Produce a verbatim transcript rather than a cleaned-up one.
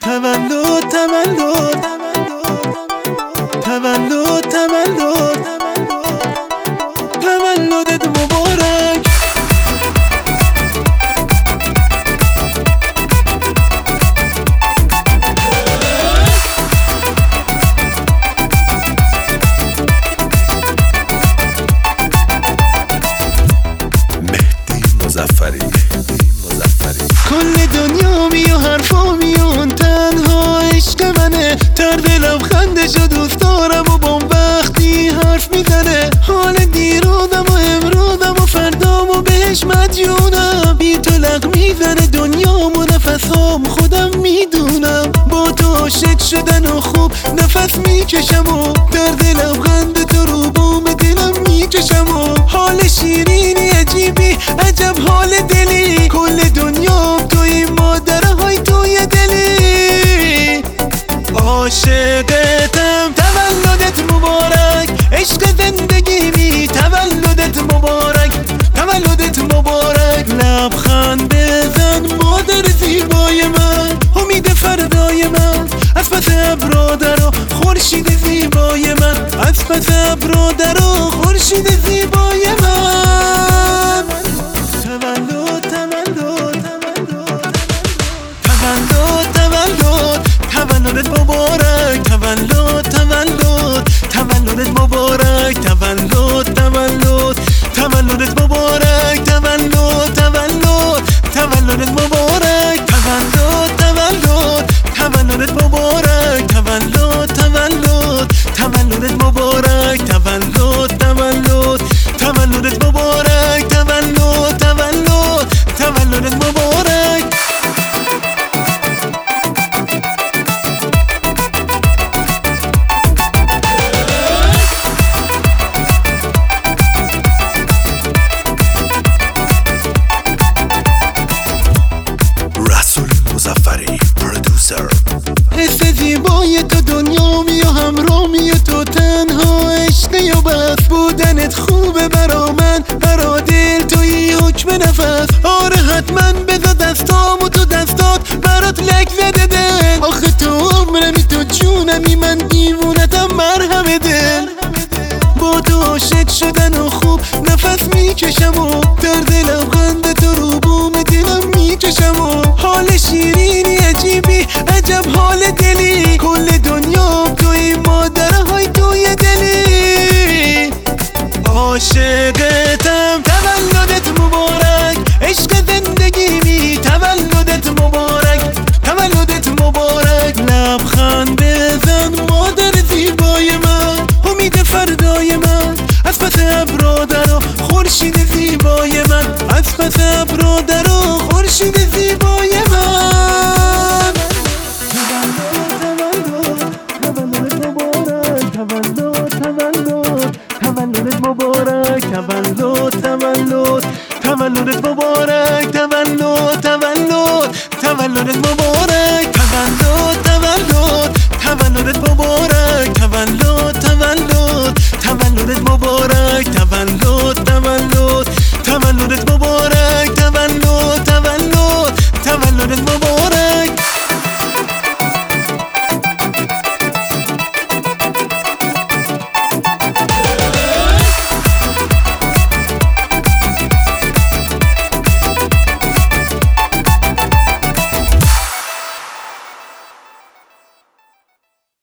تولد تولد تولد تولد تولدت مبارک. مهدی مظفری کل دنیا می و حرفا میون تنها عشق منه، در دلم خنده شد دوست دارم و بام وقتی حرف میزنه. حال دیرودم و امرودم و فردام و بهش مدیونم، بی تو لغ میزنه دنیام و نفسام خودم میدونم. با تو عاشق شدن و خوب نفس میکشم و در دلم خنده تو رو بام دلم میکشم و حال شیرینی عجیبی عجب حال دلی. کل دنیام توی مادرهای توی دلی، عاشقتم تولدت مبارک. عشق زندگی می تولدت مبارک، تولدت مبارک. لبخند بزن مادر زیبای من، امید فردای من. از پس ابرا درا خورشید زیبای من، از پس ابرا درا خورشید زیبای من. تولد تولد تولد تولد تولدت مبارک. تولد تولد تولدت مبارک. تولد تولد تولدت مبارک. تولد تولد تولدت مبارک. تولد تولد تولدت مبارک. تولد تولد تولدت مبارک. تولد تولد تولدت مبارک. تولد تولد تولدت مبارک. رسول مظفری پرودوسر. حس زیبای تو دنیامی و همرامی و تو تنها عشقی و بس. بودنت خوبه برا من برا دل توی حکم نفس. آره حتما بذار دستام و تو دستات برات لک زده دل. آخه تو عمرمی تو جونمی من دیوونتم مرهم دل. با تو عاشق شدن و خوب نفس میکشم و در دلم خنده تو رو بوم دلم میکشم و حال شیرینی عجیبی عجب حال دلی. کل دنیام توی مادرهای توی دلی، عاشقتم تولدت مبارک. عشق زندگی می تولدت مبارک، تولدت مبارک. لبخند بزن مادر زیبای من، امید فردای من. از پس ابرا درا خورشید زیبای من، از پس ابرا درا خورشید زیبای من. تولدت مبارک. تولد تولد تولدت مبارک. تولد تولد تولدت مبارک. تولد تولد تولدت مبارک.